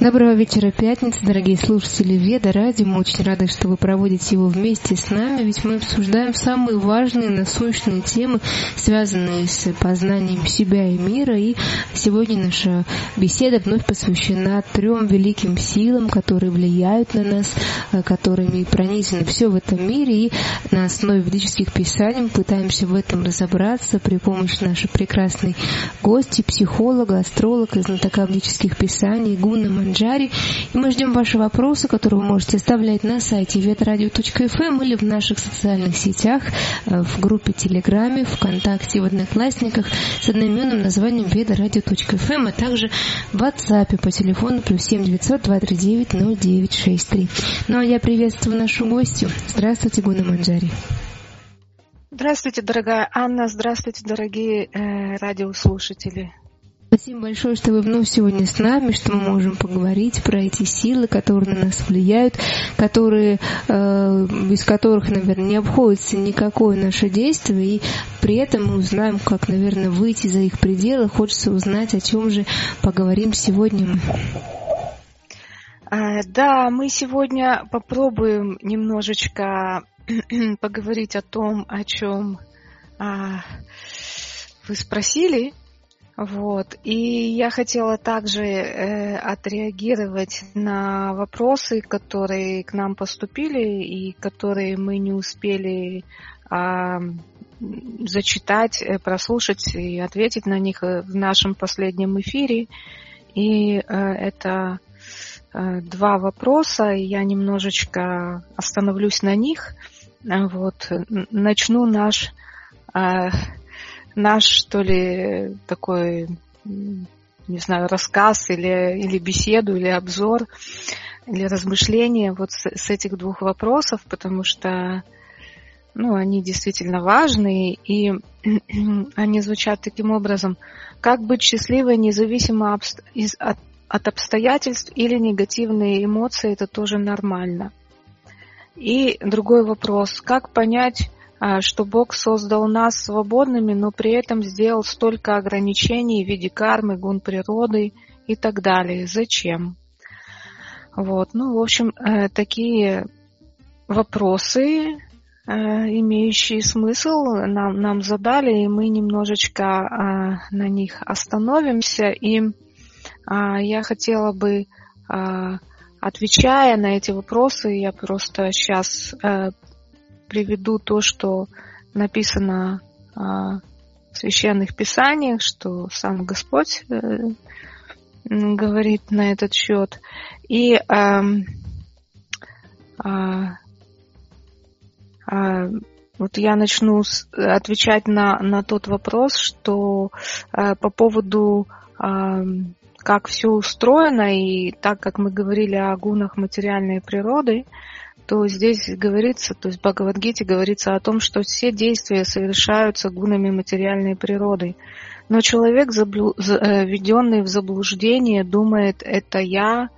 Доброго вечера, пятница, дорогие слушатели Веда Радио. Мы очень рады, что вы проводите его вместе с нами, ведь мы обсуждаем самые важные, насущные темы, связанные с познанием себя и мира. И сегодня наша беседа вновь посвящена 3 великим силам, которые влияют на нас, которыми пронизано все в этом мире. И на основе ведических писаний мы пытаемся в этом разобраться при помощи нашей прекрасной гости, психолога, астролога, знатока ведических писаний Гуна Манджари. И мы ждем ваши вопросы, которые вы можете оставлять на сайте vedradio.fm или в наших социальных сетях, в группе Телеграме, ВКонтакте и в Одноклассниках с одноименным названием vedradio.fm, а также в WhatsApp по телефону +7 900 239 0963. Ну а я приветствую нашу гостью. Здравствуйте, Гуна Манджари. Здравствуйте, дорогая Анна. Здравствуйте, дорогие радиослушатели. Спасибо большое, что вы вновь сегодня с нами, что мы можем поговорить про эти силы, которые на нас влияют, которые, без которых, наверное, не обходится никакое наше действие, и при этом мы узнаем, как, наверное, выйти за их пределы. Хочется узнать, о чем же поговорим сегодня мы. Да, мы сегодня попробуем немножечко поговорить о том, о чем вы спросили. Вот. И я хотела также отреагировать на вопросы, которые к нам поступили и которые мы не успели зачитать, прослушать и ответить на них в нашем последнем эфире. И это 2 вопроса, и я немножечко остановлюсь на них. Вот. Начну наш, что ли, такой, не знаю, рассказ или беседу, или обзор, или размышление вот с этих 2 вопросов, потому что, они действительно важные, и они звучат таким образом. Как быть счастливой, независимо от обстоятельств, или негативные эмоции, это тоже нормально? И другой вопрос. Как понять, что Бог создал нас свободными, но при этом сделал столько ограничений в виде кармы, гун природы и так далее? Зачем? Вот. В общем, такие вопросы, имеющие смысл, нам задали, и мы немножечко на них остановимся. И я хотела бы, отвечая на эти вопросы, я просто сейчас приведу то, что написано в священных писаниях, что сам Господь говорит на этот счет. И вот я начну отвечать на тот вопрос, что по поводу как все устроено, и так как мы говорили о гунах материальной природы, то здесь говорится, то есть в Бхагавад-гите говорится о том, что все действия совершаются гунами материальной природы. Но человек, введенный в заблуждение, думает, это я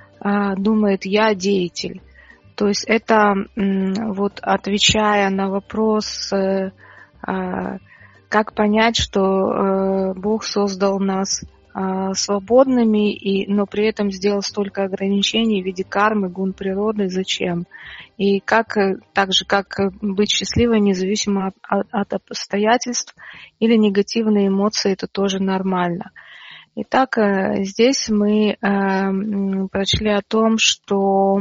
деятель. То есть это, вот отвечая на вопрос, как понять, что Бог создал нас свободными, но при этом сделал столько ограничений в виде кармы, гун природы, зачем? И как быть счастливой, независимо от обстоятельств, или негативные эмоции, это тоже нормально. Итак, здесь мы прочли о том, что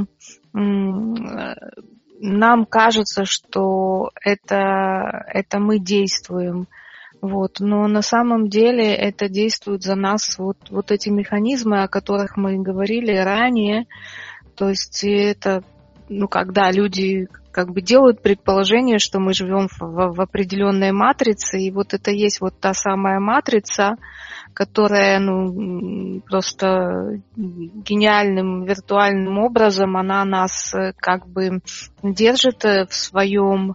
нам кажется, что это мы действуем. Вот. Но на самом деле это действует за нас вот эти механизмы, о которых мы говорили ранее. То есть это, когда люди делают предположение, что мы живем в определенной матрице, и вот это есть вот та самая матрица, которая, просто гениальным виртуальным образом, она нас держит в своем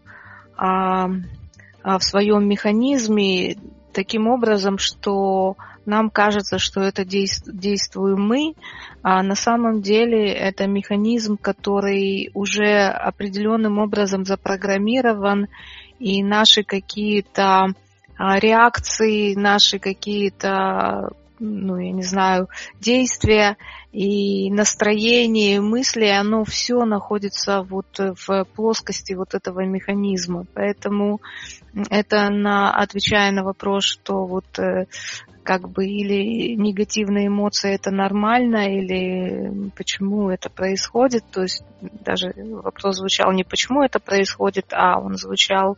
механизме таким образом, что нам кажется, что это действуем мы, а на самом деле это механизм, который уже определенным образом запрограммирован, и наши какие-то реакции, наши какие-то я не знаю, действия и настроение, и мысли, оно все находится вот в плоскости вот этого механизма. Поэтому это отвечая на вопрос, что вот как бы или негативные эмоции это нормально, или почему это происходит. То есть даже вопрос звучал не почему это происходит, а он звучал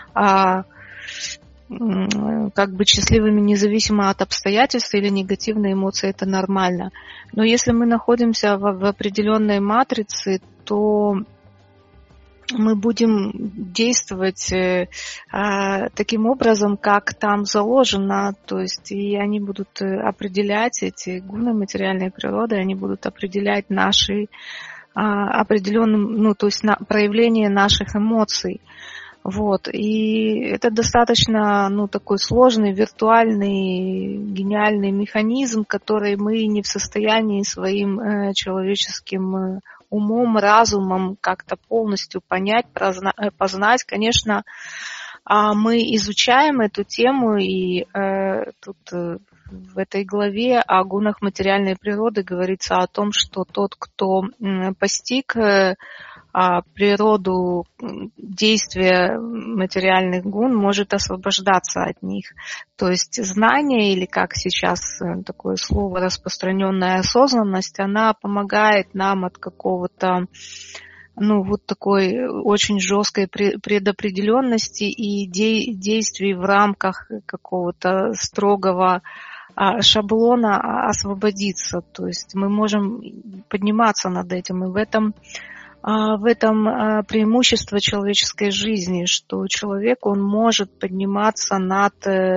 как быть счастливыми независимо от обстоятельств, или негативные эмоции это нормально. Но если мы находимся в определенной матрице, то мы будем действовать таким образом, как там заложено, то есть и они будут определять, эти гуны материальной природы, они будут определять наши определенным, то есть проявление наших эмоций. Вот. И это достаточно, такой сложный, виртуальный, гениальный механизм, который мы не в состоянии своим человеческим умом, разумом как-то полностью понять, познать. Конечно, мы изучаем эту тему, и тут в этой главе о гунах материальной природы говорится о том, что тот, кто постиг природу действия материальных гун, может освобождаться от них. То есть знание, или как сейчас такое слово распространенная осознанность, она помогает нам от какого-то вот такой очень жесткой предопределенности и действий в рамках какого-то строгого шаблона освободиться. То есть мы можем подниматься над этим, и в этом преимущество человеческой жизни, что человек, он может подниматься над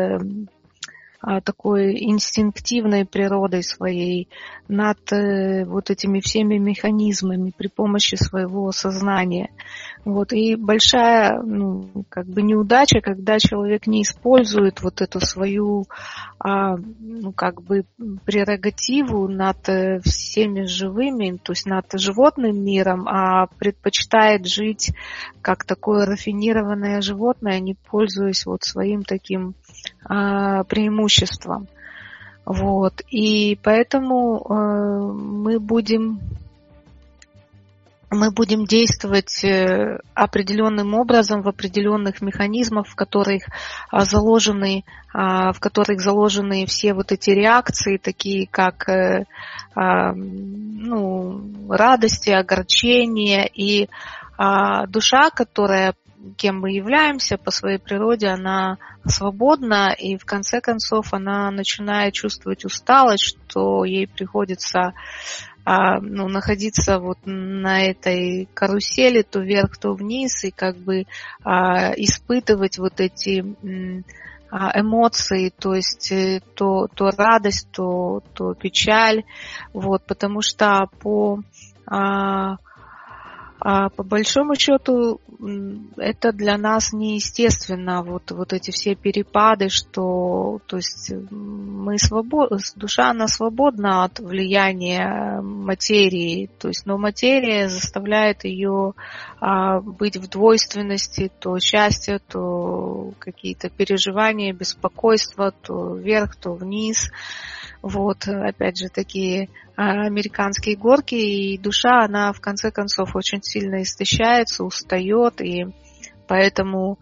такой инстинктивной природой своей, над вот этими всеми механизмами при помощи своего сознания. Вот. И большая неудача, когда человек не использует вот эту свою прерогативу над всеми живыми, то есть над животным миром, а предпочитает жить как такое рафинированное животное, не пользуясь вот своим таким преимуществом. Вот. И поэтому мы будем действовать определенным образом в определенных механизмах, в которых заложены все вот эти реакции, такие как радости, огорчение, и душа, кем мы являемся по своей природе, она свободна, и в конце концов она начинает чувствовать усталость, что ей приходится находиться вот на этой карусели то вверх, то вниз, и испытывать вот эти эмоции, то есть то радость, то печаль, вот, потому что по большому счету это для нас неестественно, вот эти все перепады, что, то есть душа, она свободна от влияния материи, то есть, но материя заставляет ее быть в двойственности, то счастье, то какие-то переживания, беспокойство, то вверх, то вниз. Вот, опять же, такие американские горки, и душа, она в конце концов очень сильно истощается, устает, и поэтому,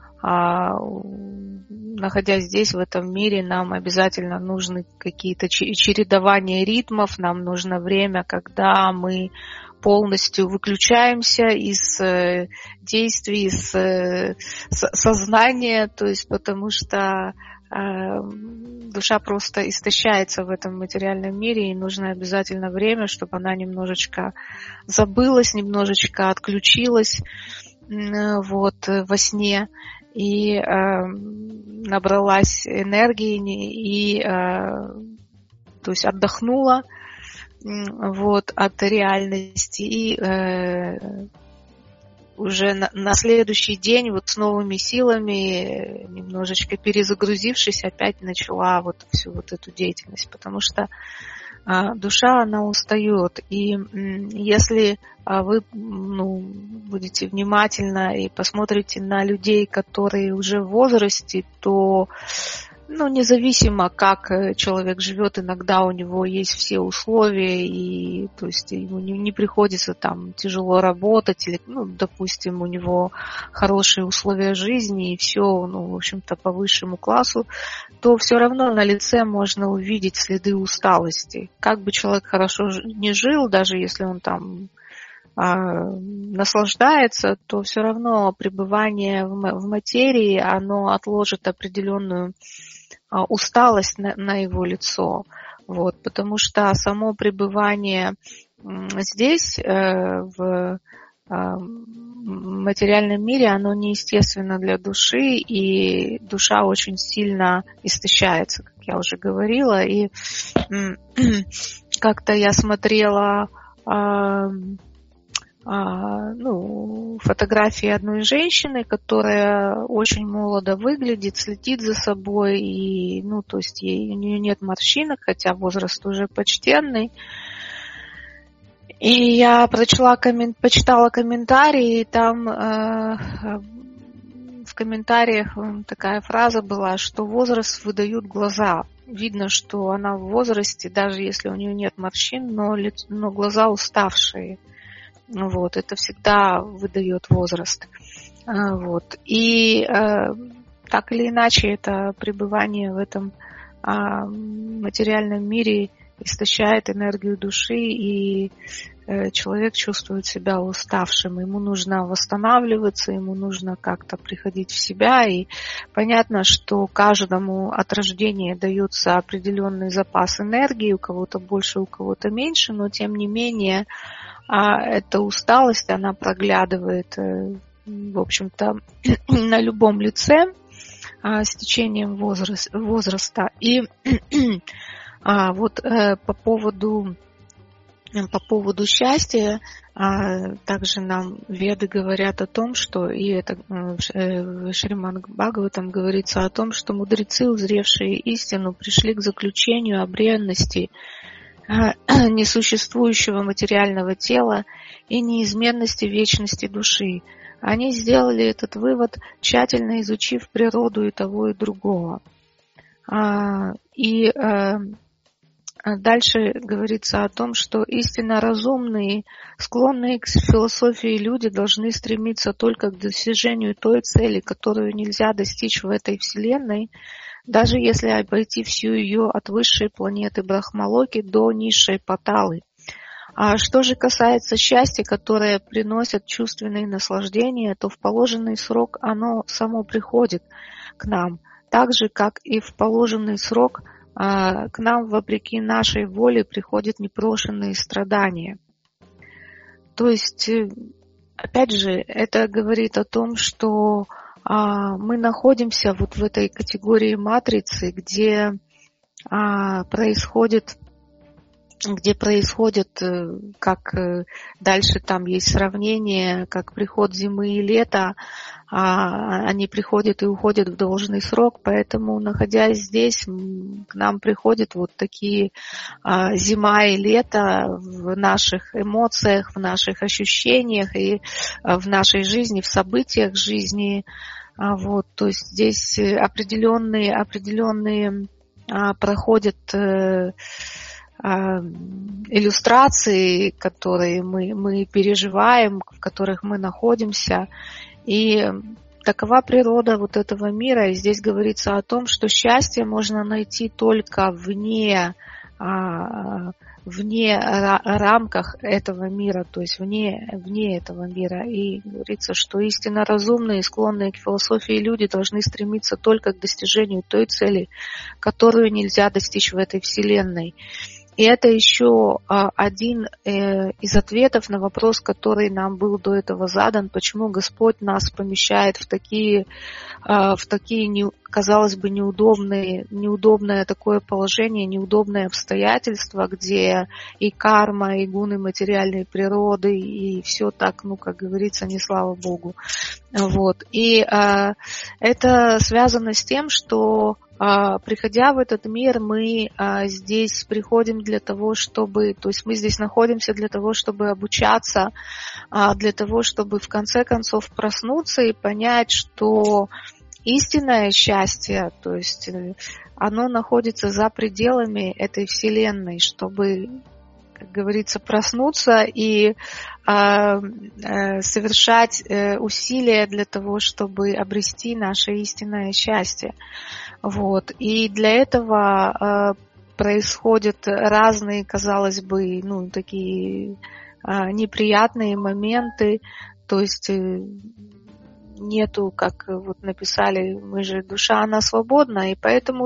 находясь здесь, в этом мире, нам обязательно нужны какие-то чередования ритмов, нам нужно время, когда мы полностью выключаемся из действий, из сознания, то есть потому что душа просто истощается в этом материальном мире, и нужно обязательно время, чтобы она немножечко забылась, немножечко отключилась во сне и набралась энергии и то есть отдохнула от реальности, и уже на следующий день с новыми силами, немножечко перезагрузившись, опять начала всю эту деятельность, потому что душа, она устает. И если вы будете внимательно и посмотрите на людей, которые уже в возрасте, то независимо, как человек живет, иногда у него есть все условия, и то есть ему не приходится там тяжело работать, или, допустим, у него хорошие условия жизни, и все, в общем-то, по высшему классу, то все равно на лице можно увидеть следы усталости. Как бы человек хорошо не жил, даже если он там наслаждается, то все равно пребывание в материи, оно отложит определенную усталость на его лицо. Потому что само пребывание здесь, в материальном мире, оно неестественно для души, и душа очень сильно истощается, как я уже говорила. И как-то я смотрела фотографии одной женщины, которая очень молодо выглядит, следит за собой, и, то есть у нее нет морщинок, хотя возраст уже почтенный. И я почитала комментарии, и там в комментариях такая фраза была, что возраст выдают глаза. Видно, что она в возрасте, даже если у нее нет морщин, но глаза уставшие. Это всегда выдает возраст. И так или иначе, это пребывание в этом материальном мире истощает энергию души, и человек чувствует себя уставшим. Ему нужно восстанавливаться, ему нужно как-то приходить в себя. И понятно, что каждому от рождения дается определенный запас энергии, у кого-то больше, у кого-то меньше, но тем не менее эта усталость, она проглядывает, в общем-то, на любом лице с течением возраста. И по поводу счастья, также нам веды говорят о том, что, и это в Шримад Бхагаватам говорится о том, что мудрецы, узревшие истину, пришли к заключению о бренности несуществующего материального тела и неизменности вечности души. Они сделали этот вывод, тщательно изучив природу и того, и другого. И дальше говорится о том, что истинно разумные, склонные к философии люди должны стремиться только к достижению той цели, которую нельзя достичь в этой вселенной, даже если обойти всю ее от высшей планеты Брахмалоки до низшей Паталы. А что же касается счастья, которое приносит чувственные наслаждения, то в положенный срок оно само приходит к нам, так же, как и в положенный срок к нам, вопреки нашей воле, приходят непрошенные страдания. То есть, опять же, это говорит о том, что мы находимся вот в этой категории матрицы, где происходит, как дальше там есть сравнение, как приход зимы и лета, они приходят и уходят в должный срок, поэтому, находясь здесь, к нам приходят вот такие зима и лето в наших эмоциях, в наших ощущениях и в нашей жизни, в событиях жизни. То есть здесь определенные проходят иллюстрации, которые мы переживаем, в которых мы находимся. И такова природа вот этого мира. И здесь говорится о том, что счастье можно найти только вне рамках этого мира, то есть вне этого мира. И говорится, что истинно разумные и склонные к философии люди должны стремиться только к достижению той цели, которую нельзя достичь в этой вселенной. И это еще один из ответов на вопрос, который нам был до этого задан, почему Господь нас помещает в такие, казалось бы, неудобное такое положение, неудобные обстоятельства, где и карма, и гуны материальной природы, и все так, как говорится, не слава Богу. И это связано с тем, что приходя в этот мир, мы здесь приходим для того, чтобы, то есть мы здесь находимся для того, чтобы обучаться, для того, чтобы в конце концов проснуться и понять, что истинное счастье, то есть оно находится за пределами этой Вселенной, чтобы, как говорится, проснуться и совершать усилия для того, чтобы обрести наше истинное счастье. Вот. И для этого происходят разные, казалось бы, такие неприятные моменты, то есть нету, как вот написали, мы же душа, она свободна, и поэтому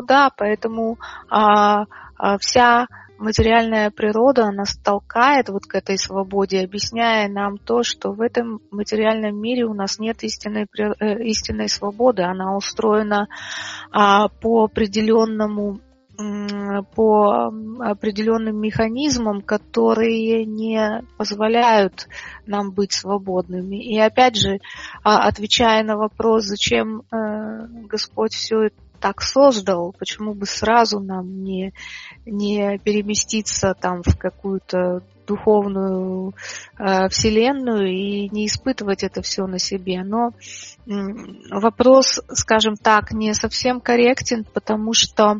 вся материальная природа нас толкает вот к этой свободе, объясняя нам то, что в этом материальном мире у нас нет истинной свободы, она устроена по определенным механизмам, которые не позволяют нам быть свободными. И опять же, отвечая на вопрос, зачем Господь все так создал, почему бы сразу нам не переместиться там в какую-то духовную вселенную и не испытывать это все на себе. Но вопрос, скажем так, не совсем корректен, потому что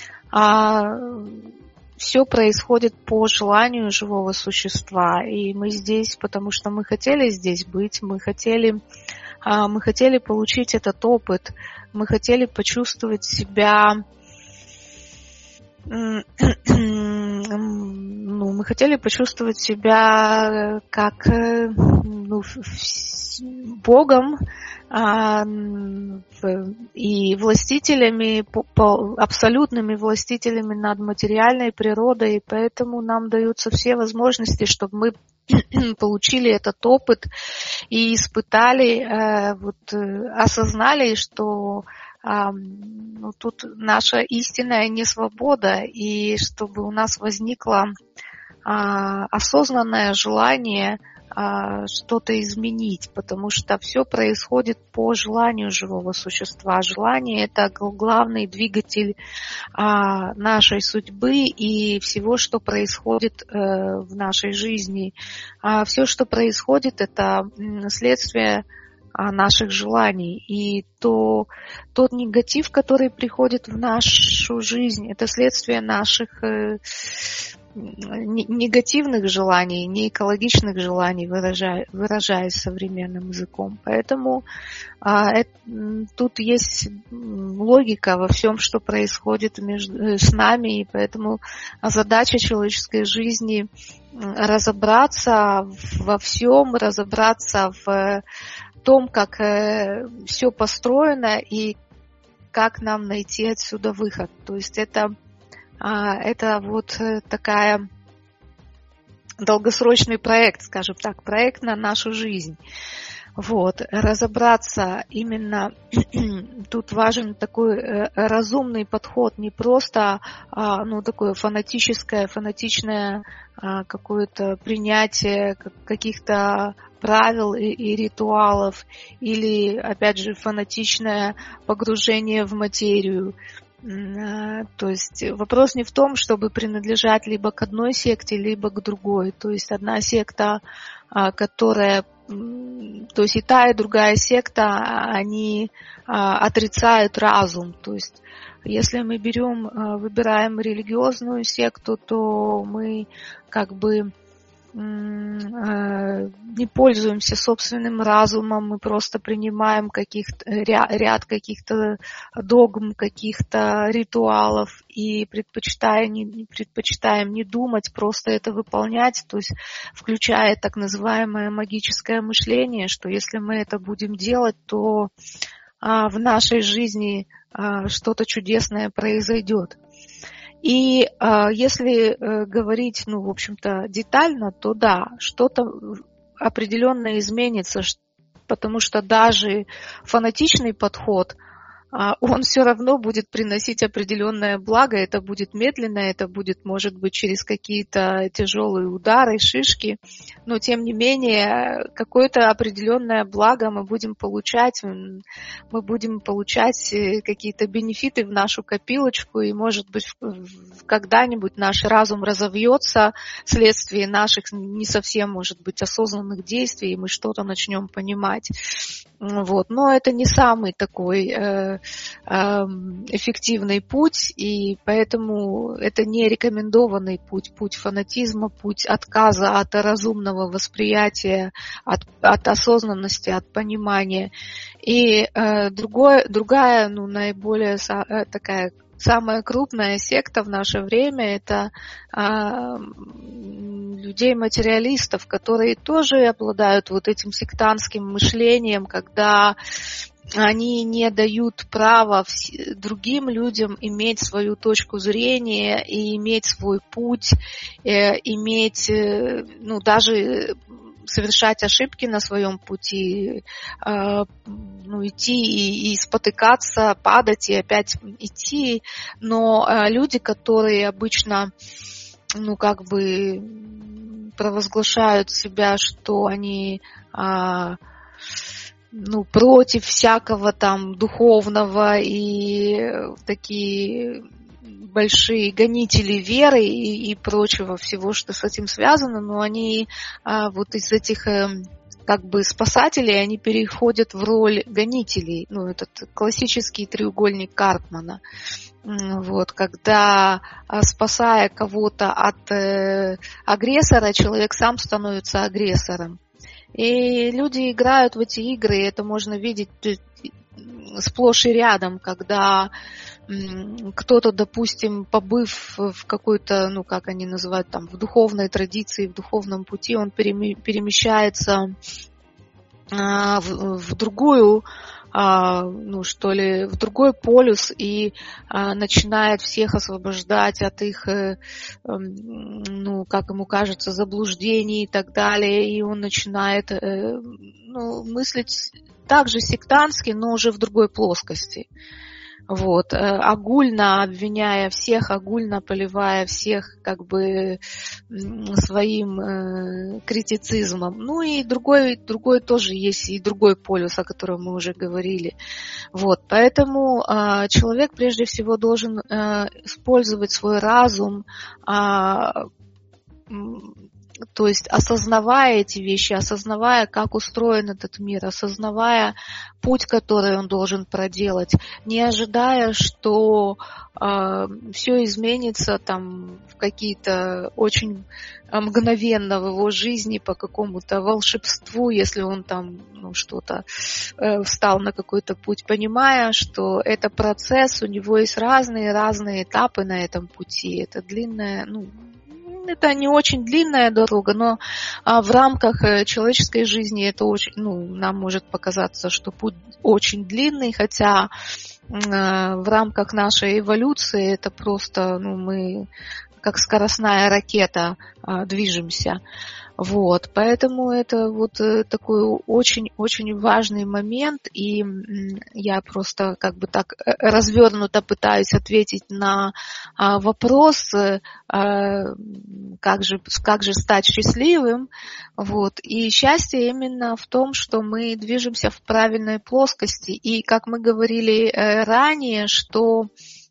все происходит по желанию живого существа, и мы здесь, потому что мы хотели здесь быть, мы хотели получить этот опыт, мы хотели почувствовать себя, как Богом и властителями, абсолютными властителями над материальной природой, и поэтому нам даются все возможности, чтобы мы получили этот опыт и испытали, осознали, что тут наша истинная несвобода, и чтобы у нас возникло осознанное желание что-то изменить, потому что все происходит по желанию живого существа. Желание – это главный двигатель нашей судьбы и всего, что происходит в нашей жизни. Все, что происходит, это следствие наших желаний. И тот негатив, который приходит в нашу жизнь, это следствие наших негативных желаний, неэкологичных желаний, выражаясь современным языком. Поэтому тут есть логика во всем, что происходит с нами, и поэтому задача человеческой жизни разобраться во всем, разобраться в том, как все построено и как нам найти отсюда выход. То есть это вот такая долгосрочный проект, скажем так, проект на нашу жизнь. Вот, разобраться именно, тут важен такой разумный подход, не просто, такое фанатичное какое-то принятие каких-то правил и ритуалов, или, опять же, фанатичное погружение в материю. То есть вопрос не в том, чтобы принадлежать либо к одной секте, либо к другой. То есть одна секта, которая, то есть и та, и другая секта, они отрицают разум. То есть если мы выбираем религиозную секту, то мы как бы не пользуемся собственным разумом, мы просто принимаем ряд каких-то догм, каких-то ритуалов и предпочитаем не думать, просто это выполнять, то есть включая так называемое магическое мышление, что если мы это будем делать, то в нашей жизни что-то чудесное произойдет. И если говорить, в общем-то, детально, то да, что-то определенно изменится, потому что даже фанатичный подход, он все равно будет приносить определенное благо. Это будет медленно, это будет, может быть, через какие-то тяжелые удары, шишки, но тем не менее какое-то определенное благо мы будем получать какие-то бенефиты в нашу копилочку, и, может быть, когда-нибудь наш разум разовьется вследствие наших не совсем, может быть, осознанных действий, и мы что-то начнем понимать. Вот. Но это не самый такой эффективный путь, и поэтому это не рекомендованный путь фанатизма, путь отказа от разумного восприятия, от осознанности, от понимания. И другая, наиболее такая самая крупная секта в наше время — это людей-материалистов, которые тоже обладают вот этим сектантским мышлением, когда они не дают права другим людям иметь свою точку зрения и иметь свой путь, иметь, даже совершать ошибки на своем пути, идти и спотыкаться, падать и опять идти. Но люди, которые обычно, провозглашают себя, что они против всякого там духовного, и такие большие гонители веры и прочего всего, что с этим связано, но они вот из этих спасателей, они переходят в роль гонителей. Этот классический треугольник Карпмана. Вот, когда, спасая кого-то от агрессора, человек сам становится агрессором. И люди играют в эти игры, и это можно видеть сплошь и рядом, когда кто-то, допустим, побыв в какой-то, как они называют, в духовной традиции, в духовном пути, он перемещается в другую, в другой полюс и начинает всех освобождать от их, как ему кажется, заблуждений и так далее, и он начинает мыслить также сектантски, но уже в другой плоскости. Вот, огульно обвиняя всех, огульно поливая всех своим критицизмом. И другой тоже есть, и другой полюс, о котором мы уже говорили. Вот, поэтому человек прежде всего должен использовать свой разум, то есть осознавая эти вещи, осознавая, как устроен этот мир, осознавая путь, который он должен проделать, не ожидая, что все изменится в какие-то очень мгновенно в его жизни по какому-то волшебству, если он что-то встал на какой-то путь, понимая, что это процесс, у него есть разные этапы на этом пути. Это длинная, это не очень длинная дорога, но в рамках человеческой жизни это очень, нам может показаться, что путь очень длинный, хотя в рамках нашей эволюции это просто, мы как скоростная ракета движемся. Вот, поэтому это такой очень-очень важный момент, и я просто так развернуто пытаюсь ответить на вопрос, как же стать счастливым. Вот, и счастье именно в том, что мы движемся в правильной плоскости, и как мы говорили ранее, что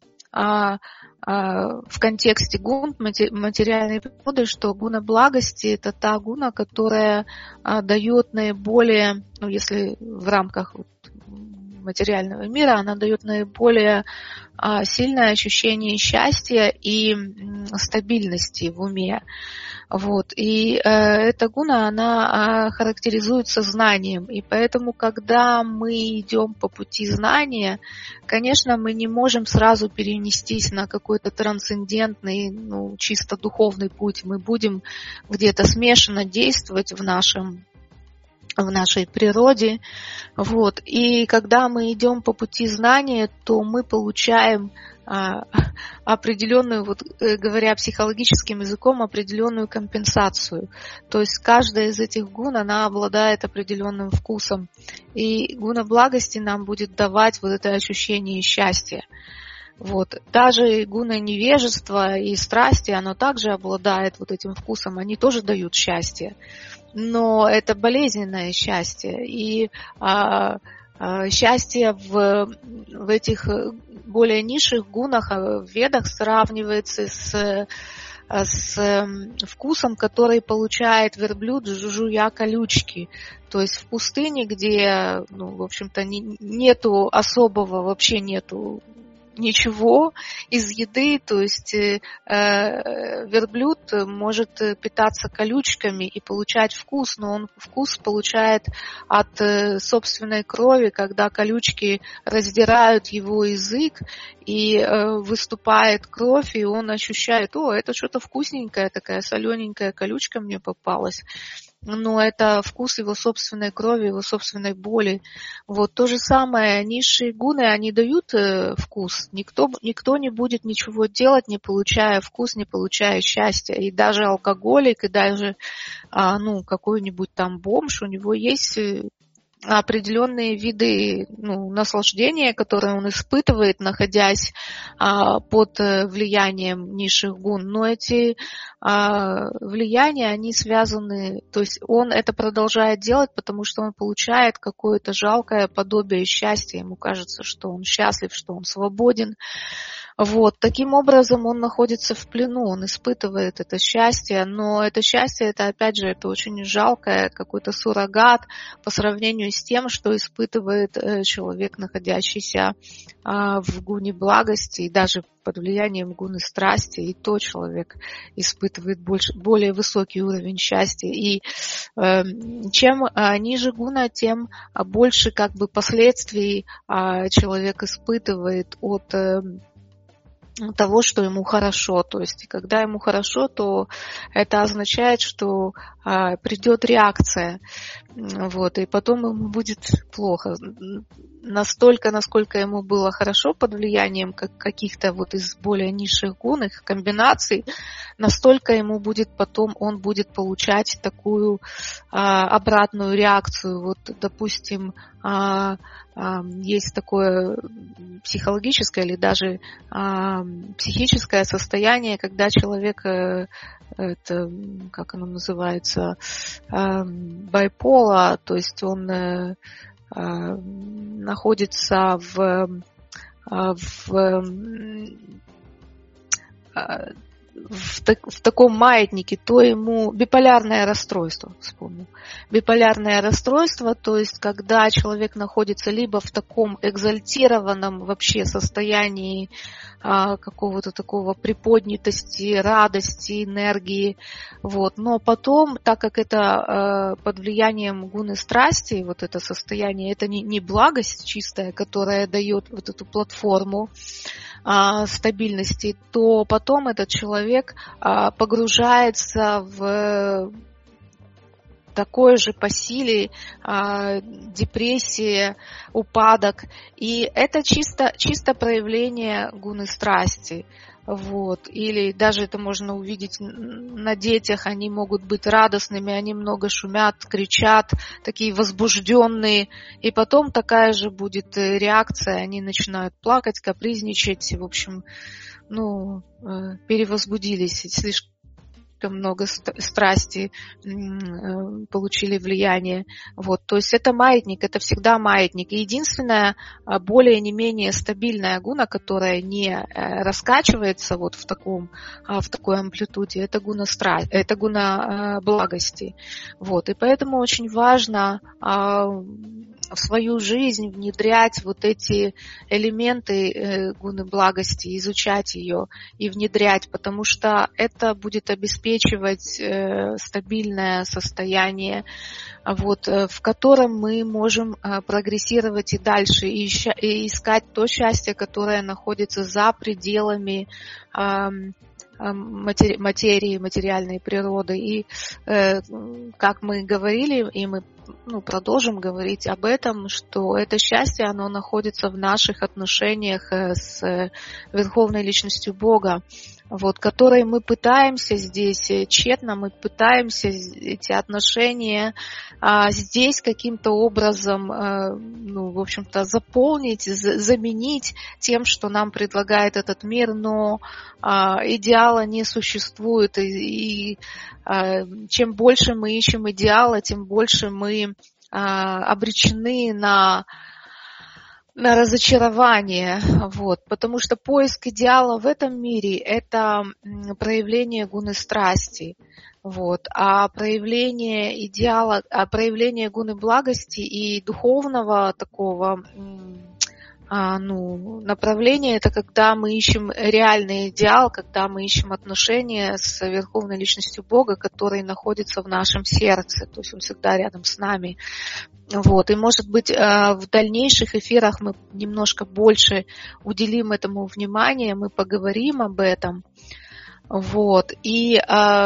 в контексте гун материальной природы, что гуна благости — это та гуна, которая дает наиболее, если в рамках материального мира, она дает наиболее сильное ощущение счастья и стабильности в уме. Вот. И эта гуна, она характеризуется знанием. И поэтому, когда мы идем по пути знания, конечно, мы не можем сразу перенестись на какой-то трансцендентный, чисто духовный путь. Мы будем где-то смешанно действовать в нашем в нашей природе. Вот. И когда мы идем по пути знания, то мы получаем определенную, вот говоря психологическим языком, определенную компенсацию. То есть каждая из этих гун, она обладает определенным вкусом. И гуна благости нам будет давать вот это ощущение счастья. Вот. Даже гуна невежества и страсти, оно также обладает вот этим вкусом, они тоже дают счастье. Но это болезненное счастье. И счастье в этих более низших гунах в ведах сравнивается с вкусом, который получает верблюд, жуя колючки. То есть в пустыне, где, в общем-то, нету особого, вообще нету ничего из еды, то есть верблюд может питаться колючками и получать вкус, но он вкус получает от собственной крови, когда колючки раздирают его язык и выступает кровь, и он ощущает: о, это что-то вкусненькое, такая солененькая колючка мне попалась. Но это вкус его собственной крови, его собственной боли. Вот то же самое, низшие гуны, они дают вкус. Никто не будет ничего делать, не получая вкус, не получая счастья. И даже алкоголик, и даже какой-нибудь там бомж, у него есть определенные виды наслаждения, которые он испытывает, находясь под влиянием низших гун. Но эти влияния, они связаны, то есть он это продолжает делать, потому что он получает какое-то жалкое подобие счастья. Ему кажется, что он счастлив, что он свободен. Вот. Таким образом он находится в плену, он испытывает это счастье, но это счастье, это опять же, это очень жалкое, какой-то суррогат по сравнению с тем, что испытывает человек, находящийся в гуне благости и даже под влиянием гуны страсти, и то человек испытывает более высокий уровень счастья. И чем ниже гуна, тем больше последствий человек испытывает от того, что ему хорошо. То есть, когда ему хорошо, то это означает, что придет реакция. Вот, и потом ему будет плохо. Настолько, насколько ему было хорошо под влиянием каких-то из более низших гун, их комбинаций, настолько ему будет потом, он будет получать такую обратную реакцию. Вот, допустим, есть такое психологическое или даже психическое состояние, когда человек, это, как оно называется, байпола, то есть он находится в таком маятнике, то ему биполярное расстройство, вспомнил. Биполярное расстройство, то есть когда человек находится либо в таком экзальтированном вообще состоянии какого-то такого приподнятости, радости, энергии, вот. Но потом, так как это под влиянием гуны страсти, вот это состояние, это не благость чистая, которая дает вот эту платформу стабильности, то потом этот человек погружается в такое же по силе депрессия, упадок. И это чисто проявление гуны страсти. Вот. Или даже это можно увидеть на детях, они могут быть радостными, они много шумят, кричат, такие возбужденные. И потом такая же будет реакция, они начинают плакать, капризничать, в общем, перевозбудились, слишком много страсти получили влияние. Вот. То есть это маятник, это всегда маятник. И единственная более не менее стабильная гуна, которая не раскачивается вот в такой амплитуде, это гуна это гуна благости. Вот. И поэтому очень важно в свою жизнь внедрять вот эти элементы гуны благости, изучать ее и внедрять, потому что это будет обеспечивать стабильное состояние, вот, в котором мы можем прогрессировать и дальше, и искать то счастье, которое находится за пределами материи, материальной природы. И как мы говорили, и мы продолжим говорить об этом, что это счастье, оно находится в наших отношениях с Верховной Личностью Бога, которые мы пытаемся здесь тщетно, мы пытаемся эти отношения здесь каким-то образом, в общем-то, заполнить, заменить тем, что нам предлагает этот мир, но идеала не существует, и чем больше мы ищем идеала, тем больше мы обречены на разочарование, потому что поиск идеала в этом мире – это проявление гуны страсти, а проявление идеала, проявление гуны благости и духовного такого направление – это когда мы ищем реальный идеал, когда мы ищем отношения с Верховной Личностью Бога, который находится в нашем сердце, то есть Он всегда рядом с нами. И, может быть, в дальнейших эфирах мы немножко больше уделим этому внимания, мы поговорим об этом. И,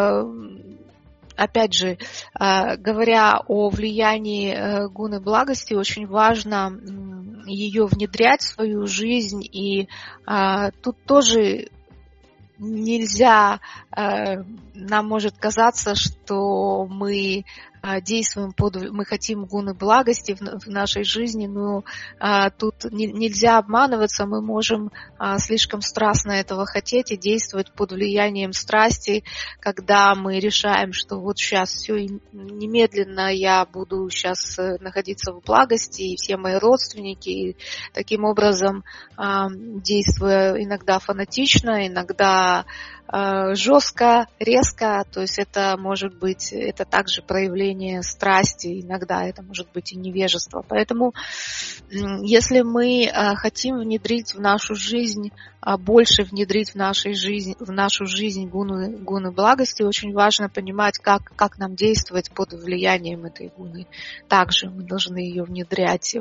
опять же, говоря о влиянии гуны благости, очень важно ее внедрять в свою жизнь. И тут тоже нельзя, нам может казаться, что мы действуем мы хотим гуны благости в нашей жизни, но тут нельзя обманываться, мы можем слишком страстно этого хотеть и действовать под влиянием страсти, когда мы решаем, что сейчас все немедленно я буду сейчас находиться в благости, и все мои родственники, и таким образом действуя иногда фанатично, иногда жестко, резко, то есть это может быть, это также проявление страсти, иногда это может быть и невежество. Поэтому, если мы хотим внедрить в нашу жизнь, больше внедрить в нашу жизнь гуны благости, очень важно понимать, как нам действовать под влиянием этой гуны. Также мы должны ее внедрять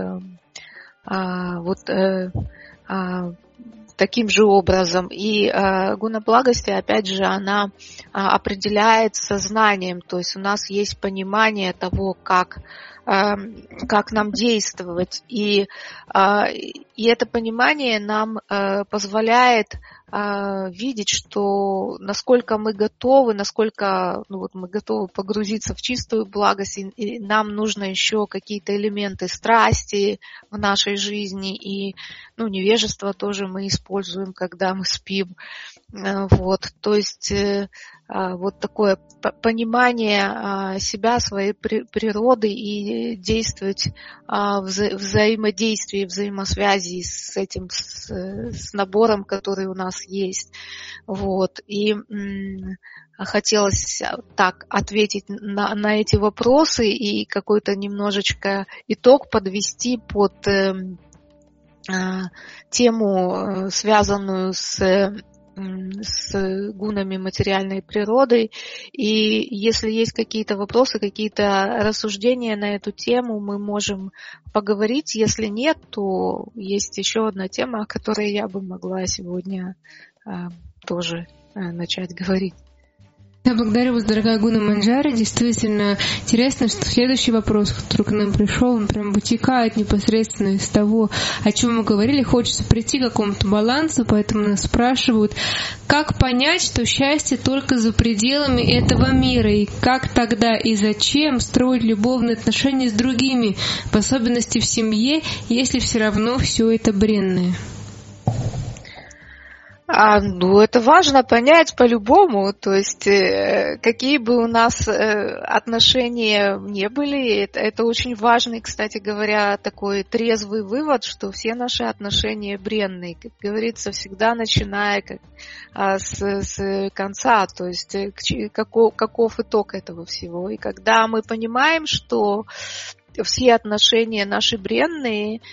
таким же образом. И гуна благости, опять же, она определяется знанием, то есть у нас есть понимание того, как нам действовать. И это понимание нам позволяет видеть, что насколько мы готовы, мы готовы погрузиться в чистую благость, и нам нужно еще какие-то элементы страсти в нашей жизни, и невежество тоже мы используем, когда мы спим. То есть такое понимание себя, своей природы и действовать в взаимодействии, взаимосвязи с этим, с набором, который у нас есть. И хотелось так ответить на эти вопросы и какой-то немножечко итог подвести под тему, связанную с гунами материальной природы. И если есть какие-то вопросы, какие-то рассуждения на эту тему, мы можем поговорить. Если нет, то есть еще одна тема, о которой я бы могла сегодня тоже начать говорить. Я благодарю вас, дорогая Гуна Манджари. Действительно интересно, что следующий вопрос, который к нам пришел, он прям вытекает непосредственно из того, о чем мы говорили. Хочется прийти к какому-то балансу, поэтому нас спрашивают, как понять, что счастье только за пределами этого мира, и как тогда и зачем строить любовные отношения с другими, в особенности в семье, если все равно все это бренное. Это важно понять по-любому, то есть какие бы у нас отношения не были, это очень важный, кстати говоря, такой трезвый вывод, что все наши отношения бренные, как говорится, всегда начиная с конца, то есть каков итог этого всего. И когда мы понимаем, что все отношения наши бренные,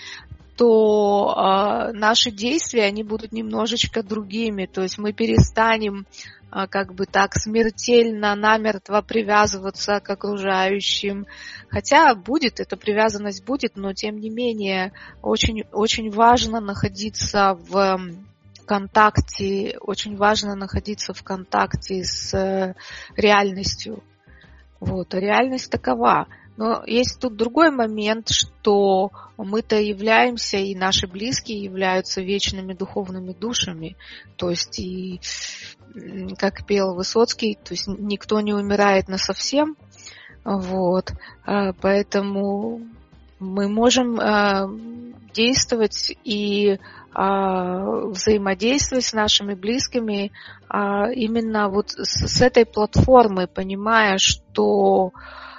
то наши действия, они будут немножечко другими. То есть мы перестанем смертельно, намертво привязываться к окружающим. Хотя эта привязанность будет, но тем не менее очень, очень важно находиться в контакте, очень важно находиться в контакте с реальностью. Вот, а реальность такова. Но есть тут другой момент, что мы-то являемся, и наши близкие являются вечными духовными душами. То есть, и, как пел Высоцкий, то есть никто не умирает насовсем. Вот, поэтому мы можем действовать и взаимодействовать с нашими близкими именно вот с этой платформы, понимая, что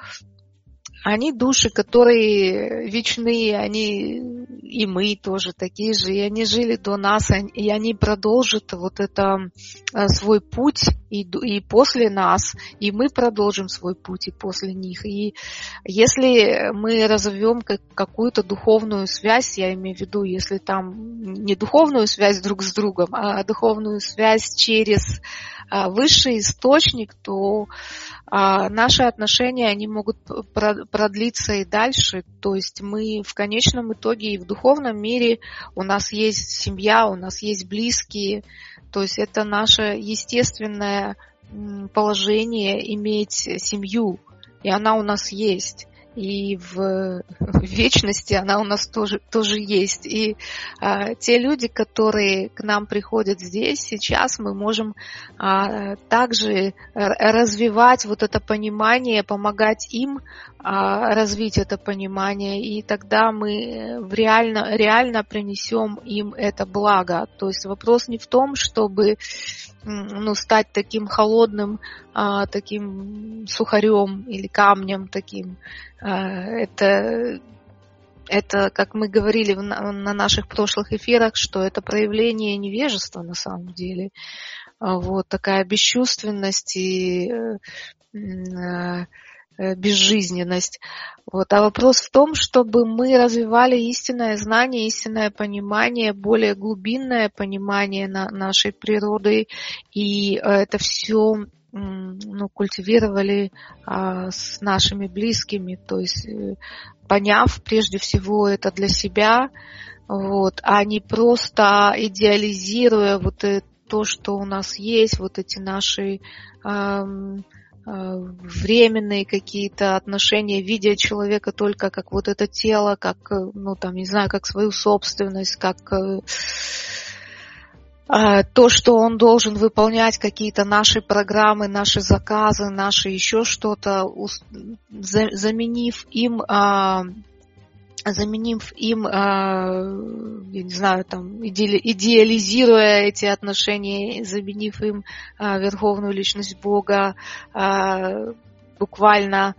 они души, которые вечные, они и мы тоже такие же, и они жили до нас, и они продолжат вот это свой путь и после нас, и мы продолжим свой путь и после них. И если мы разовьем какую-то духовную связь, я имею в виду, если там не духовную связь друг с другом, а духовную связь через высший источник, то наши отношения, они могут продлиться и дальше. То есть мы в конечном итоге и в духовном мире у нас есть семья, у нас есть близкие. То есть это наше естественное положение иметь семью, и она у нас есть. И в вечности она у нас тоже есть. И те люди, которые к нам приходят здесь, сейчас, мы можем также развивать вот это понимание, помогать им развить это понимание, и тогда мы реально принесем им это благо. То есть вопрос не в том, чтобы стать таким холодным, таким сухарем или камнем таким. Это, как мы говорили на наших прошлых эфирах, что это проявление невежества на самом деле. Вот такая бесчувственность и безжизненность. Вот. А вопрос в том, чтобы мы развивали истинное знание, истинное понимание, более глубинное понимание нашей природы, и это все культивировали с нашими близкими, то есть поняв прежде всего это для себя, вот, а не просто идеализируя вот то, что у нас есть, вот эти наши временные какие-то отношения, видя человека только как вот это тело, как, не знаю, как свою собственность, как то, что он должен выполнять какие-то наши программы, наши заказы, наши еще что-то, заменив им, я не знаю, там, идеализируя эти отношения, заменив им Верховную Личность Бога, буквально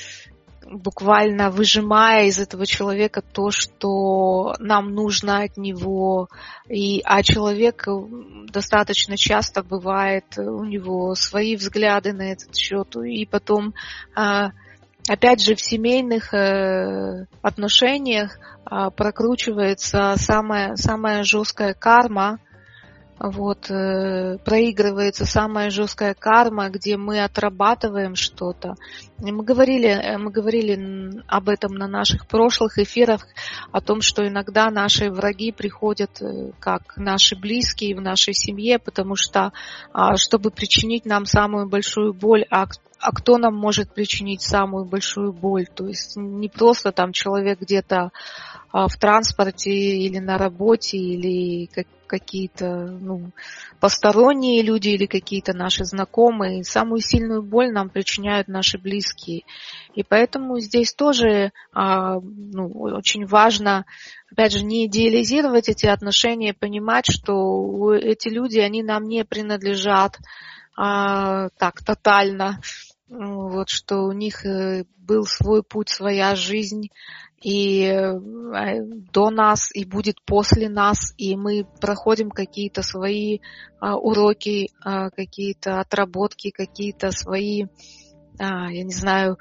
выжимая из этого человека то, что нам нужно от него. А человек достаточно часто бывает, у него свои взгляды на этот счет, и потом опять же, в семейных отношениях прокручивается самая жесткая карма, вот, проигрывается самая жесткая карма, где мы отрабатываем что-то. И мы говорили об этом на наших прошлых эфирах, о том, что иногда наши враги приходят как наши близкие в нашей семье, потому что, чтобы причинить нам самую большую боль, а кто нам может причинить самую большую боль? То есть не просто там человек где-то в транспорте или на работе, или какие-то посторонние люди, или какие-то наши знакомые. Самую сильную боль нам причиняют наши близкие. И поэтому здесь тоже очень важно, опять же, не идеализировать эти отношения, понимать, что эти люди, они нам не принадлежат так тотально. Вот, что у них был свой путь, своя жизнь, и до нас, и будет после нас, и мы проходим какие-то свои уроки, какие-то отработки, какие-то свои, я не знаю,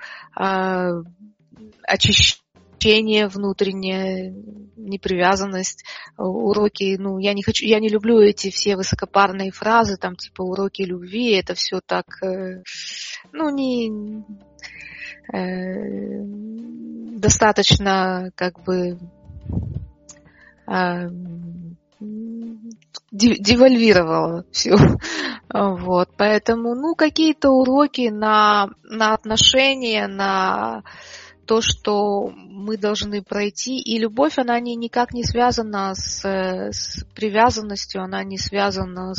очищение внутреннее, непривязанность, уроки, я не люблю эти все высокопарные фразы, там типа уроки любви, это все так, достаточно, как бы, девальвировало все. Вот, поэтому, какие-то уроки на отношения, на то, что мы должны пройти. И любовь, она никак не связана с привязанностью, она не связана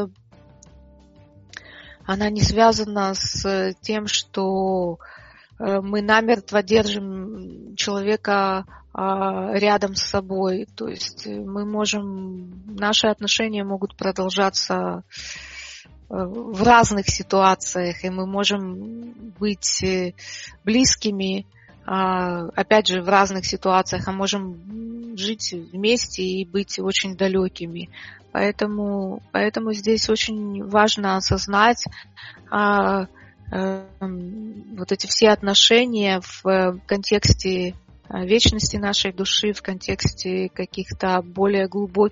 с тем, что мы намертво держим человека рядом с собой. То есть наши отношения могут продолжаться в разных ситуациях, и мы можем быть близкими, опять же, в разных ситуациях, а можем жить вместе и быть очень далекими. Поэтому здесь очень важно осознать вот эти все отношения в контексте вечности нашей души, в контексте каких-то более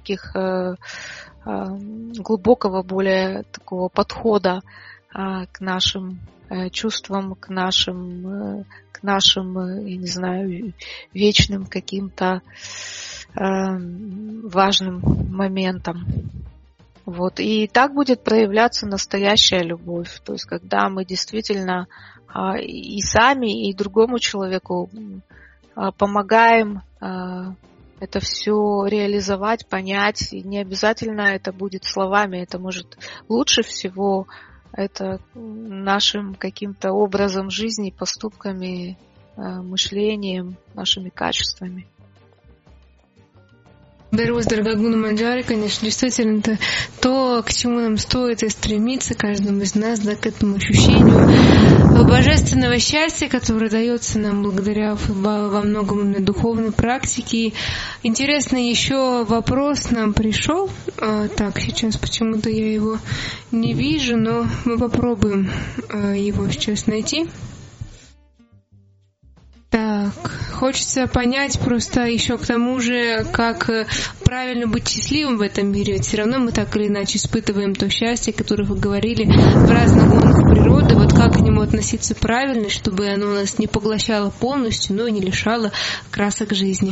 глубокого, более такого подхода к нашим чувствам, к нашим, я не знаю, вечным каким-то важным моментам. Вот. И так будет проявляться настоящая любовь. То есть, когда мы действительно и сами, и другому человеку помогаем это все реализовать, понять. И не обязательно это будет словами, это может лучше всего это нашим каким-то образом жизни, поступками, мышлением, нашими качествами. Дарус Даргагуна Манджари, конечно, действительно, это то, к чему нам стоит и стремиться, каждому из нас, да, к этому ощущению божественного счастья, которое дается нам благодаря во многом именно духовной практике. Интересный еще вопрос нам пришел. Так, сейчас почему-то я его не вижу, но мы попробуем его сейчас найти. Так, хочется понять просто еще к тому же, как правильно быть счастливым в этом мире. Ведь все равно мы так или иначе испытываем то счастье, о котором вы говорили, в разных гонках природы. Вот как к нему относиться правильно, чтобы оно нас не поглощало полностью, но и не лишало красок жизни.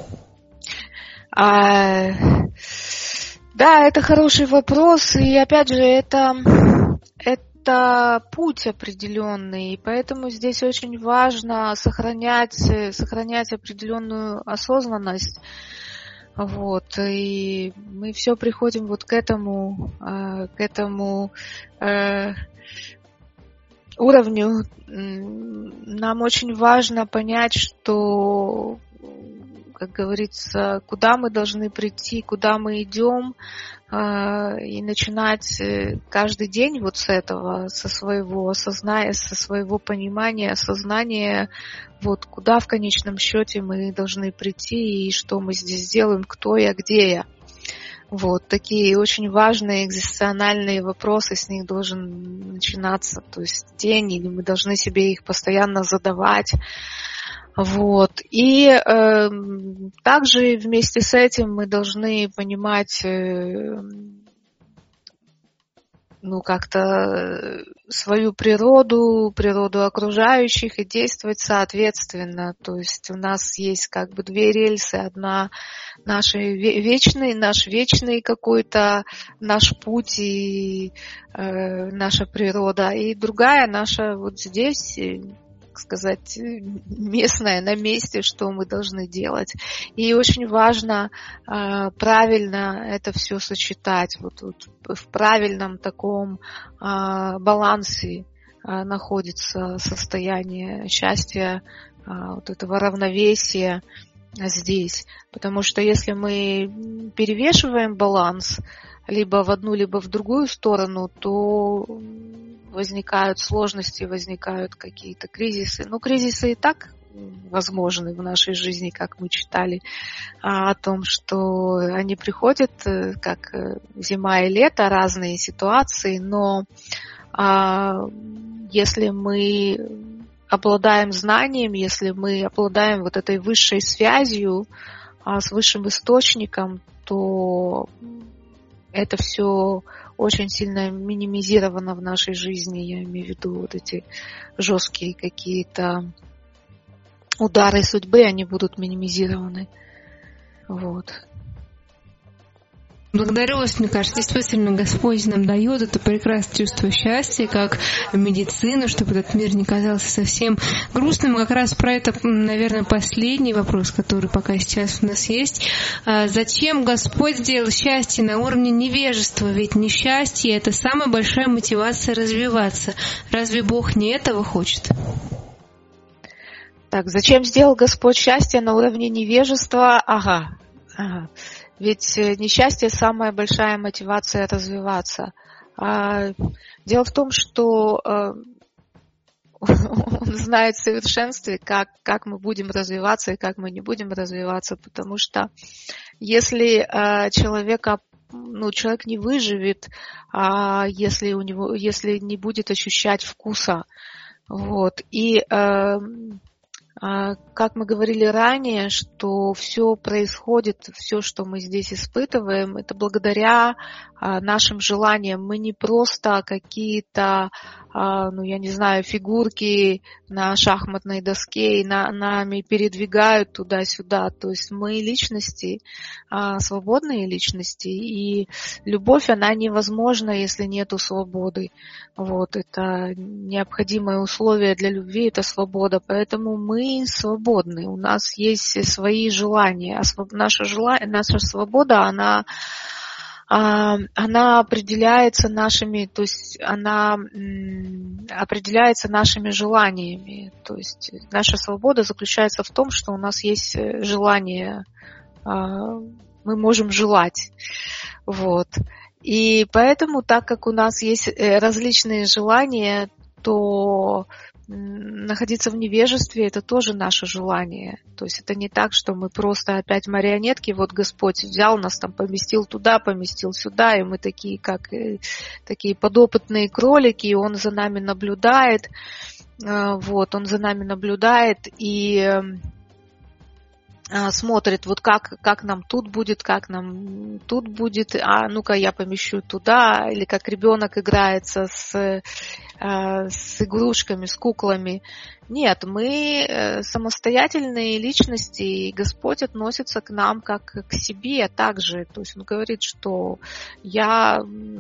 Да, это хороший вопрос. И опять же, это путь определенный, и поэтому здесь очень важно сохранять определенную осознанность. Вот, и мы все приходим вот к этому уровню. Нам очень важно понять, что, как говорится, куда мы должны прийти, куда мы идем, и начинать каждый день вот с этого, со своего осознания, со своего понимания, осознания, вот куда в конечном счете мы должны прийти и что мы здесь делаем, кто я, где я. Вот такие очень важные экзистенциальные вопросы, с них должен начинаться, то есть день, или мы должны себе их постоянно задавать. Вот. И также вместе с этим мы должны понимать, как-то свою природу окружающих и действовать соответственно. То есть у нас есть как бы две рельсы. Одна наш вечный какой-то наш путь и наша природа, и другая наша вот здесь, так сказать, местное, на месте, что мы должны делать. И очень важно правильно это все сочетать. Вот в правильном таком балансе находится состояние счастья, вот этого равновесия здесь. Потому что если мы перевешиваем баланс либо в одну, либо в другую сторону, то возникают сложности, возникают какие-то кризисы. Кризисы и так возможны в нашей жизни, как мы читали о том, что они приходят как зима и лето, разные ситуации, но если мы обладаем знанием, если мы обладаем вот этой высшей связью с высшим источником, то это все очень сильно минимизировано в нашей жизни. Я имею в виду вот эти жесткие какие-то удары судьбы, они будут минимизированы. Вот. Благодарю вас, мне кажется, действительно Господь нам дает это прекрасное чувство счастья, как медицину, чтобы этот мир не казался совсем грустным. Как раз про это, наверное, последний вопрос, который пока сейчас у нас есть. Зачем Господь сделал счастье на уровне невежества? Ведь несчастье — это самая большая мотивация развиваться. Разве Бог не этого хочет? Так, зачем сделал Господь счастье на уровне невежества? Ага. Ведь несчастье – самая большая мотивация развиваться. Дело в том, что Он знает в совершенстве, как мы будем развиваться и как мы не будем развиваться, потому что если человек не выживет, если не будет ощущать вкуса, и как мы говорили ранее, что все происходит, все, что мы здесь испытываем, это благодаря нашим желаниям. Мы не просто какие-то, фигурки на шахматной доске и нами передвигают туда-сюда. То есть мы личности, свободные личности, и любовь, она невозможна, если нету свободы. Это необходимое условие для любви, это свобода. Поэтому мы свободны, у нас есть свои желания. Наша свобода, она определяется нашими желаниями. То есть наша свобода заключается в том, что у нас есть желание, мы можем желать. И поэтому, так как у нас есть различные желания, то находиться в невежестве — это тоже наше желание. То есть это не так, что мы просто опять марионетки, Господь взял нас, поместил туда, поместил сюда, и мы такие подопытные кролики, и Он за нами наблюдает. Он за нами наблюдает и смотрит, как нам тут будет, ну-ка я помещу туда, или как ребенок играется с игрушками, с куклами. Нет, мы самостоятельные личности, и Господь относится к нам как к себе также. То есть Он говорит, что я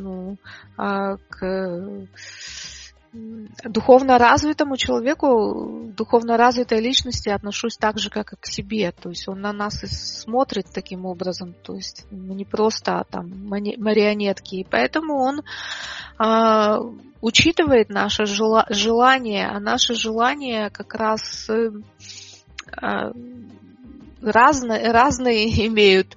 к духовно развитому человеку, духовно развитой личности отношусь так же, как и к себе. То есть Он на нас и смотрит таким образом. То есть мы не просто марионетки. И поэтому Он учитывает наше желание, а наши желания как раз разные имеют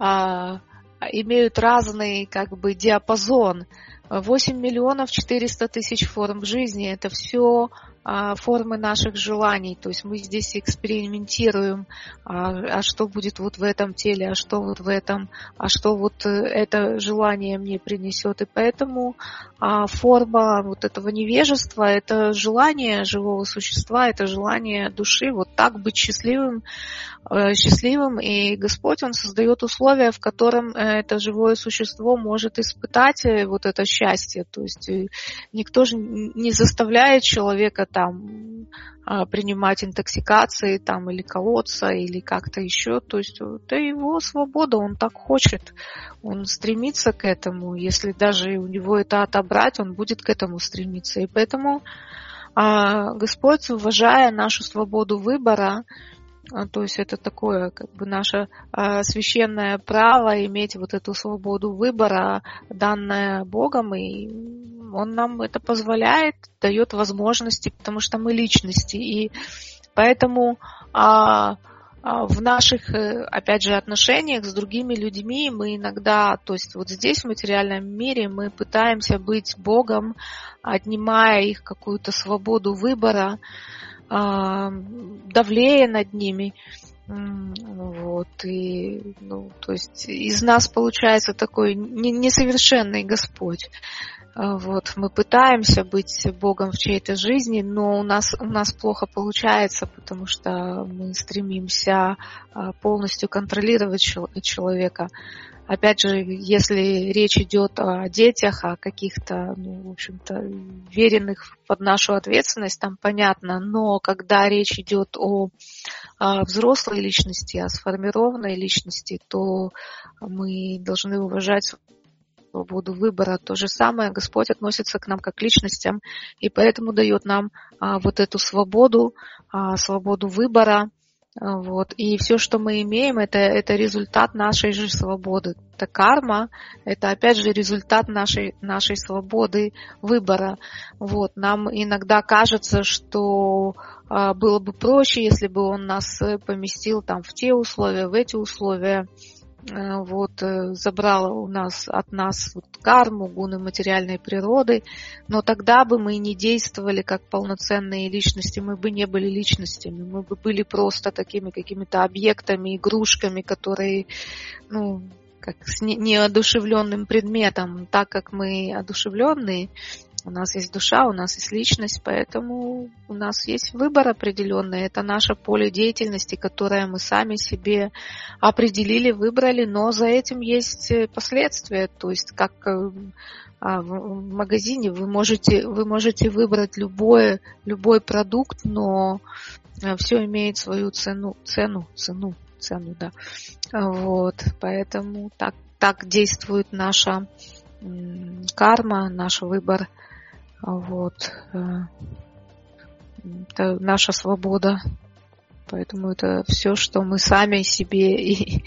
разный диапазон. 8 миллионов 400 тысяч форм жизни – это все формы наших желаний. То есть мы здесь экспериментируем, что будет в этом теле, что в этом, что это желание мне принесет. И поэтому форма этого невежества – это желание живого существа, это желание души так быть счастливым. И Господь, Он создает условия, в котором это живое существо может испытать это счастье. То есть никто же не заставляет человека принимать интоксикации или колоться, или как-то еще. То есть это его свобода, он так хочет, он стремится к этому. Если даже у него это отобрать, он будет к этому стремиться. И поэтому Господь, уважая нашу свободу выбора, то есть это такое наше священное право иметь эту свободу выбора, данное Богом, и Он нам это позволяет, дает возможности, потому что мы личности. И поэтому в наших, опять же, отношениях с другими людьми мы иногда, то есть здесь, в материальном мире, мы пытаемся быть Богом, отнимая их какую-то свободу выбора, давлея над ними. И, то есть из нас получается такой несовершенный Господь. Вот, мы пытаемся быть Богом в чьей-то жизни, но у нас плохо получается, потому что мы стремимся полностью контролировать человека. Опять же, если речь идет о детях, о каких-то, в общем-то, веренных под нашу ответственность, там понятно, но когда речь идет о взрослой личности, о сформированной личности, то мы должны уважать свободу выбора. То же самое Господь относится к нам как к личностям, и поэтому дает нам вот эту свободу выбора. Вот. И все, что мы имеем, это результат нашей же свободы. Это карма, это опять же результат нашей свободы выбора. Вот. Нам иногда кажется, что было бы проще, если бы Он нас поместил там в те условия, в эти условия. Вот, забрал от нас карму, гуны материальной природы, но тогда бы мы не действовали как полноценные личности, мы бы не были личностями, мы бы были просто такими какими-то объектами, игрушками, которые, как с неодушевленным предметом, так как мы одушевленные. У нас есть душа, у нас есть личность, поэтому у нас есть выбор определенный. Это наше поле деятельности, которое мы сами себе определили, выбрали, но за этим есть последствия. То есть, как в магазине вы можете выбрать любой продукт, но все имеет свою цену, да. Вот, поэтому так действует наша карма, наш выбор. Вот. Это наша свобода. Поэтому это все, что мы сами себе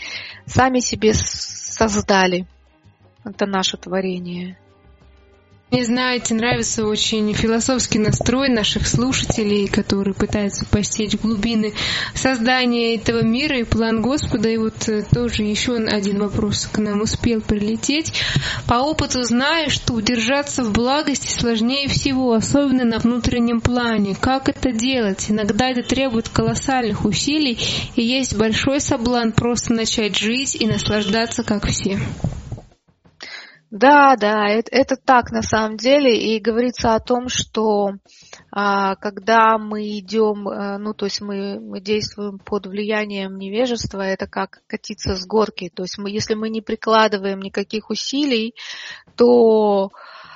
создали. Это наше творение. Мне, знаете, нравится очень философский настрой наших слушателей, которые пытаются постичь глубины создания этого мира и план Господа. И вот тоже еще один вопрос к нам успел прилететь. По опыту знаю, что удержаться в благости сложнее всего, особенно на внутреннем плане. Как это делать? Иногда это требует колоссальных усилий, и есть большой соблазн просто начать жить и наслаждаться, как все. Да, это так на самом деле, и говорится о том, что когда мы идем, то есть мы действуем под влиянием невежества, это как катиться с горки, то есть если мы не прикладываем никаких усилий, то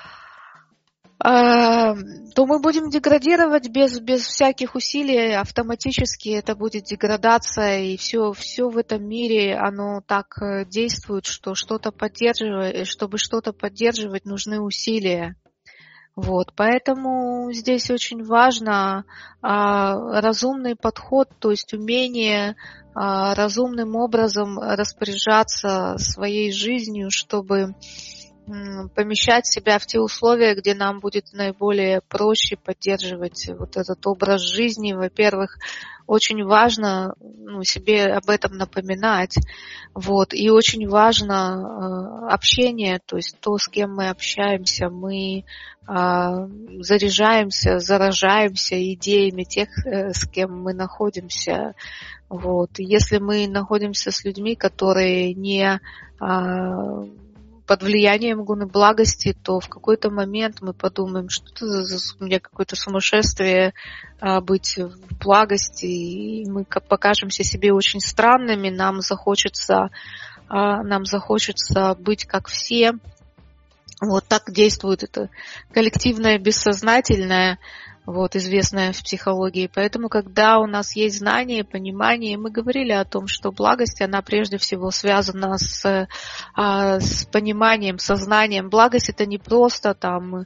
мы будем деградировать без всяких усилий, автоматически это будет деградация, и все в этом мире, оно так действует, что чтобы что-то поддерживать, нужны усилия. Вот, поэтому здесь очень важно разумный подход, то есть умение разумным образом распоряжаться своей жизнью, чтобы помещать себя в те условия, где нам будет наиболее проще поддерживать вот этот образ жизни. Во-первых, очень важно себе об этом напоминать. Вот. И очень важно общение, то есть то, с кем мы общаемся, мы заряжаемся, заражаемся идеями тех, с кем мы находимся. Вот. Если мы находимся с людьми, которые не под влиянием гуны благости, то в какой-то момент мы подумаем, что это у меня какое-то сумасшествие быть в благости, и мы покажемся себе очень странными, нам захочется быть как все. Вот так действует это коллективное бессознательное, известное в психологии. Поэтому, когда у нас есть знание, понимание, мы говорили о том, что благость, она прежде всего связана с пониманием, сознанием. Благость — это не просто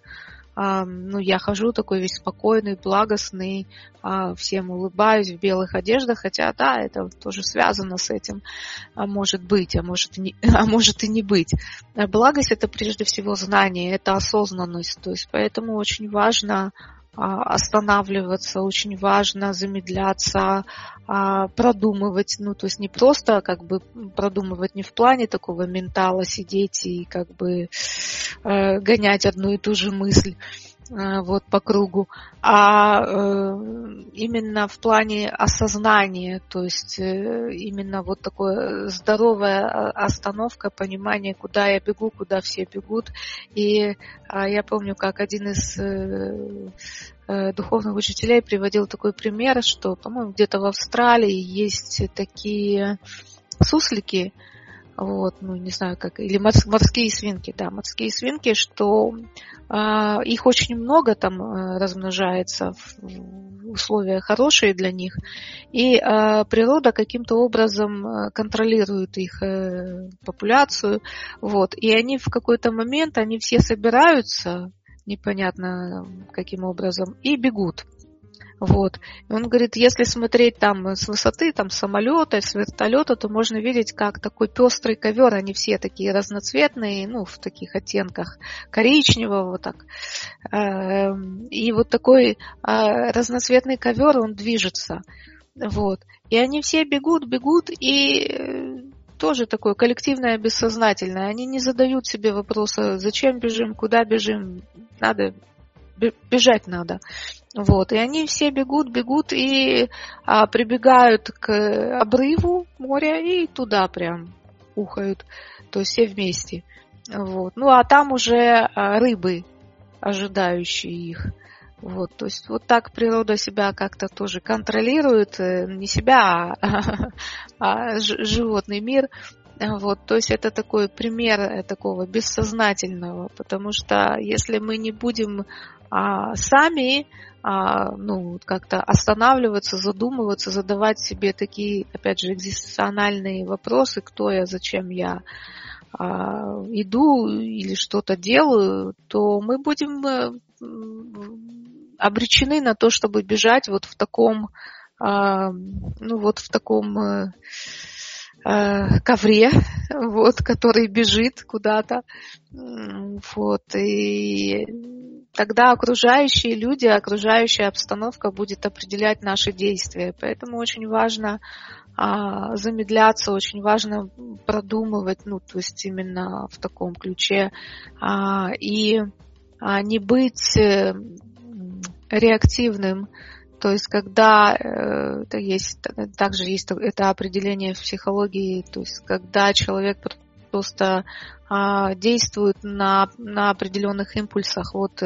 я хожу такой весь спокойный, благостный, всем улыбаюсь в белых одеждах, хотя, да, это тоже связано с этим, может быть, а может и не быть. Благость — это прежде всего знание, это осознанность, то есть поэтому очень важно останавливаться, очень важно замедляться, продумывать, то есть не просто продумывать не в плане такого ментала сидеть и гонять одну и ту же мысль, вот по кругу, а именно в плане осознания, то есть именно вот такое здоровая остановка, понимание, куда я бегу, куда все бегут. И я помню, как один из духовных учителей приводил такой пример, что, по-моему, где-то в Австралии есть такие суслики, вот, ну, не знаю, как, или морские свинки, да, морские свинки, что их очень много там размножается в условия хорошие для них, и природа каким-то образом контролирует их популяцию, вот, и они в какой-то момент, они все собираются, непонятно каким образом, и бегут. Вот. И он говорит, если смотреть там с высоты, там, самолета, с вертолета, то можно видеть, как такой пестрый ковер, они все такие разноцветные, ну, в таких оттенках коричневого, вот так. И вот такой разноцветный ковер, он движется. Вот. И они все бегут, и тоже такое коллективное, бессознательное. Они не задают себе вопроса, зачем бежим, куда бежим, надо бежать надо. Вот. И они все бегут и прибегают к обрыву моря и туда прям ухают. То есть все вместе. Вот. Ну а там уже рыбы, ожидающие их. Вот. То есть вот так природа себя как-то тоже контролирует. Не себя, а животный мир. Вот, то есть это такой пример такого бессознательного, потому что если мы не будем сами ну, как-то останавливаться, задумываться, задавать себе такие, опять же, экзистенциальные вопросы, кто я, зачем я иду или что-то делаю, то мы будем обречены на то, чтобы бежать вот в таком, ну вот в таком ковре, вот, который бежит куда-то, вот, и тогда окружающие люди, окружающая обстановка будет определять наши действия, поэтому очень важно замедляться, очень важно продумывать, ну, то есть именно в таком ключе, и не быть реактивным. То есть, когда также есть это определение в психологии, то есть, когда человек просто действует на определенных импульсах, вот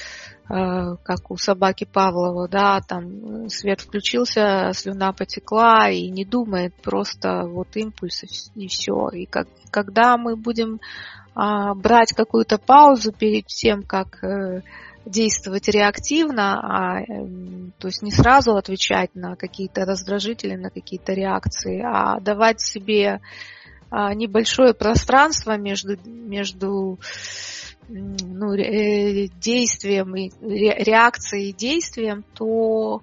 как у собаки Павлова, да, там свет включился, слюна потекла и не думает, просто вот импульс и все. И когда мы будем брать какую-то паузу перед тем, как действовать реактивно, то есть не сразу отвечать на какие-то раздражители, на какие-то реакции, а давать себе небольшое пространство между действием и реакцией и действием, то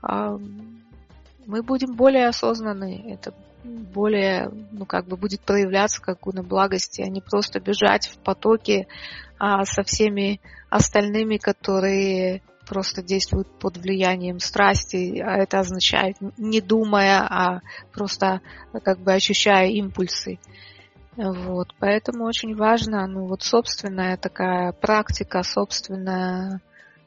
мы будем более осознанны. Это более, будет проявляться как гуна благости, а не просто бежать в потоке со всеми остальными, которые просто действуют под влиянием страсти, а это означает не думая, а просто ощущая импульсы. Вот. Поэтому очень важно, собственная такая практика, собственный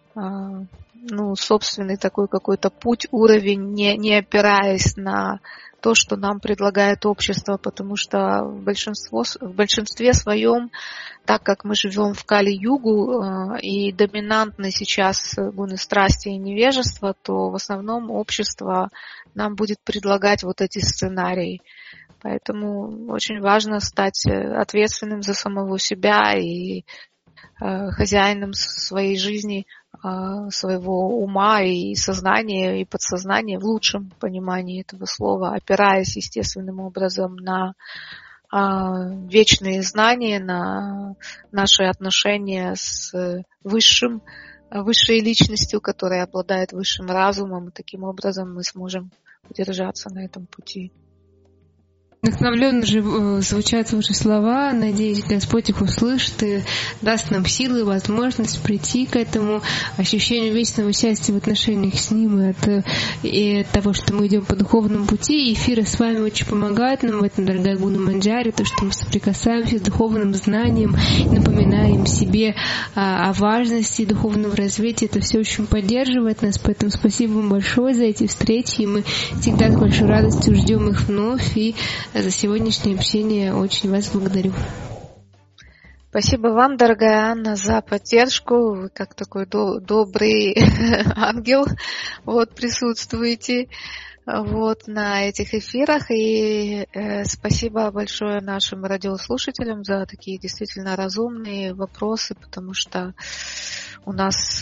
такой какой-то путь, уровень, не опираясь на то, что нам предлагает общество, потому что в большинстве своем, так как мы живем в Кали-югу и доминантны сейчас гуны страсти и невежества, то в основном общество нам будет предлагать вот эти сценарии. Поэтому очень важно стать ответственным за самого себя и хозяином своей жизни, своего ума и сознания, и подсознания в лучшем понимании этого слова, опираясь естественным образом на вечные знания, на наши отношения с высшей личностью, которая обладает высшим разумом, и таким образом мы сможем удержаться на этом пути. Вдохновленно же звучат ваши слова. Надеюсь, Господь их услышит и даст нам силы и возможность прийти к этому ощущению вечного счастья в отношениях с Ним и от того, что мы идем по духовному пути. И эфиры с вами очень помогают нам в этом, дорогая Гуна Манджари, то, что мы соприкасаемся с духовным знанием, напоминаем себе о важности духовного развития. Это все очень поддерживает нас, поэтому спасибо вам большое за эти встречи, и мы всегда с большой радостью ждем их вновь. И за сегодняшнее общение очень вас благодарю. Спасибо вам, дорогая Анна, за поддержку. Вы как такой добрый ангел присутствуете на этих эфирах. И спасибо большое нашим радиослушателям за такие действительно разумные вопросы, потому что у нас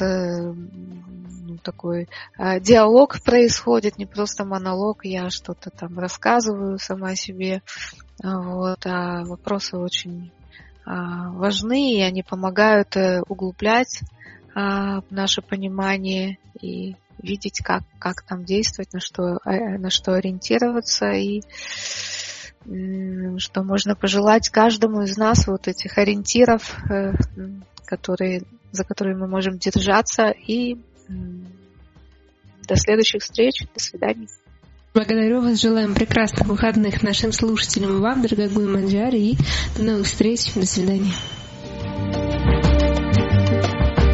такой диалог происходит, не просто монолог, я что-то там рассказываю сама себе, а вопросы очень важны, и они помогают углублять наше понимание и видеть, как там действовать, на что ориентироваться, и что можно пожелать каждому из нас этих ориентиров, за которые мы можем держаться. И до следующих встреч. До свидания. Благодарю вас. Желаем прекрасных выходных нашим слушателям и вам, дорогая Гуна Манджари. И до новых встреч. До свидания.